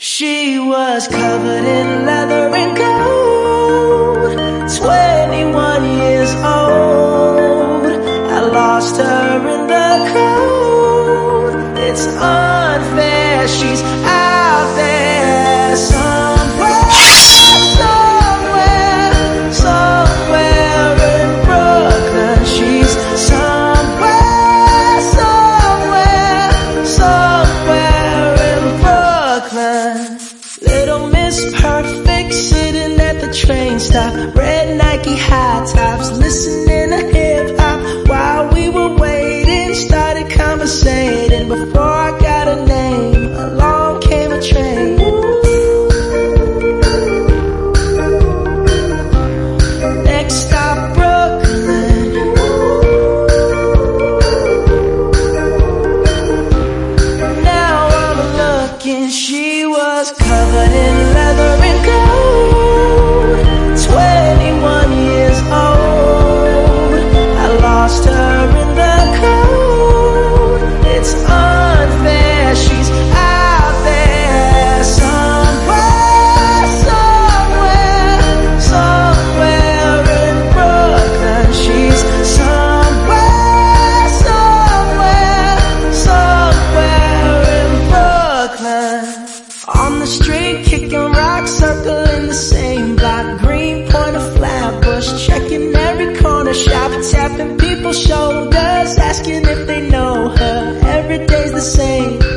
She was covered in leather and gold, 21 years old. I lost her in the cold. It's unfair, she's out there somewhere, somewhere in Brooklyn. She's somewhere in Brooklyn. Little Miss Perfect sitting at the train stop, red Nike high tops, listening to hip hop. While we were waiting, started conversating. Before I got a name, along came a train. Next stop, Brooklyn. Now I'm looking, she was covered in leather and gold, 21 years old. I lost her in the cold. It's unfair, she's out there somewhere in Brooklyn. She's somewhere in Brooklyn. On the street, kicking rocks, circling the same block, Greenpoint or Flatbush, checking every corner shop, tapping people's shoulders, asking if they know her. Every day's the same.